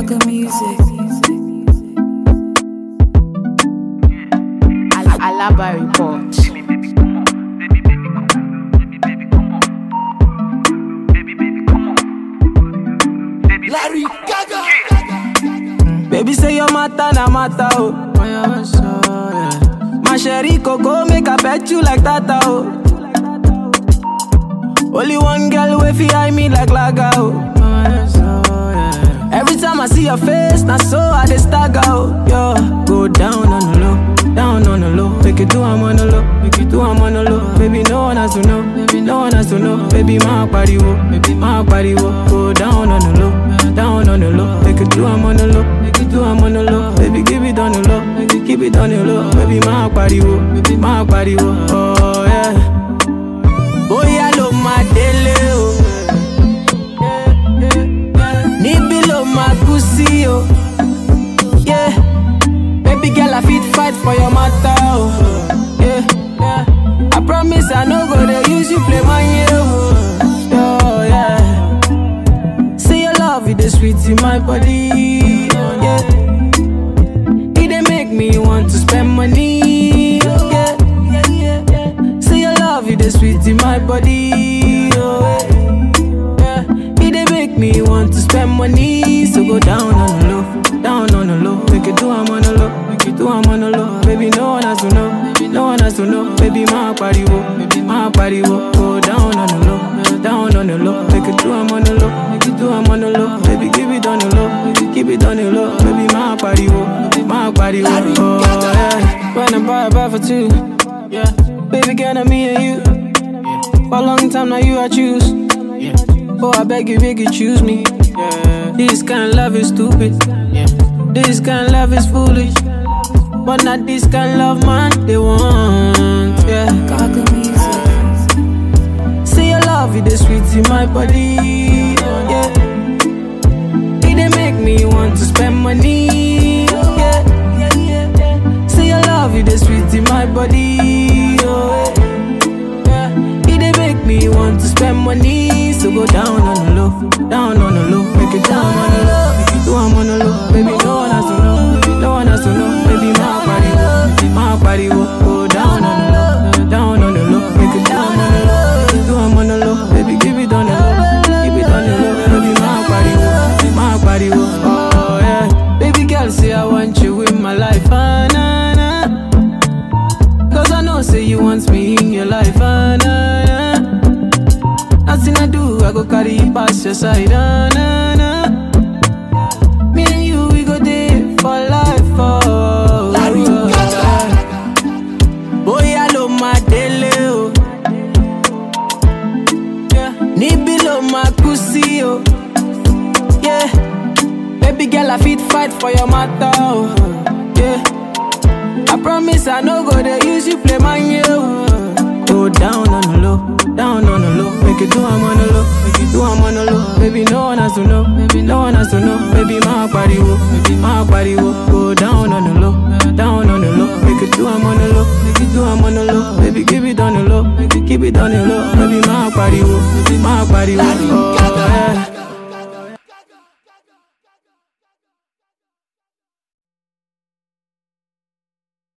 Gaga music. Alaba report. Larry Gaga. Baby say your matter na matter oh. My sherry coco make I pet you like tata oh. Only one girl way fi eye me like laga oh. Every time I see your face, na so I dey stagger oh. Yo, go down on the low, down on the low. Make it do I'm on the low, make it do I'm on the low. Baby no one has to know, no one has to know. Baby my body wo, baby my body wo. Go down on the low, down on the low. Make it do I'm on the low, make it do I'm on the low. Baby give it on the low, make it keep it on the low. Baby my body wo, baby my body wo. Oh yeah. Oh yeah, lo my dele oh. Nibi lo my pussy oh. Yeah. Baby girl I fit fight for your matter oh. Yeah. I promise I no go to use you play my oh. Oh yeah. Say your love it is sweet in my body. Yeah. It dey make me want to spend money. Yeah. Say your love it is sweet in my body. Oh yeah. It dey make me want to spend money. So go down on the low, down on the low. Make it do I'm on the low, make it do I'm on the low. Baby no one has to know, no one has to know. Baby my body wo, baby my body wo. Go down on the low, down on the low. Make it do I'm on the low, make it do I'm on the low. Baby give it on the low, make it keep it on the low. Baby my body wo, my body wo. Oh yeah. When I buy for two, yeah. Baby girl I'm me and you. For a long time now you I choose. Oh I beg you choose me. This kind of love is stupid. This kind of love is foolish. But not this kind of love man they want. Yeah. Gaga music. Say your love it is sweet in my body. Yeah. It dey make me want to spend money. Yeah. Say your love it is sweet in my body. Oh, yeah. It dey make me want to spend money. So go down on the low, down on the low. Make it down on the low, make it do I'm on the low. Baby no one has to know, no one has to know. Baby my body wo, my body wo. Go down on the low, down on the low. Make it down on the low, make it do I'm on the low. Baby give it on the low, keep it on the low. Baby my body wo, my body wo. Oh yeah. Baby girl say I want you in my life, ah, nah, nah. Cause I know say you want me in your life, ah, nah, nah. Nothing I do, I go carry you past your side, ah, nah, nah. Me and you, we go there for life, oh. Larry Boy, I love my dele, oh. Yeah. Nibi lo my pussy, oh. Yeah. Baby girl, I fit fight for your matter, oh. Yeah. I promise I no go to use you play my oh. Go down on the low, down on the low. Make it do I'm on the low, make it do I'm on the low. Baby no one has to know, baby no one has to know. Baby my body wo, baby my body wo. Go down on the low, down on the low. Make it do I'm on the low, make it do I'm on the low. Baby give it on the low, make it keep it on the low. Baby my body wo, baby my body wo. Oh yeah.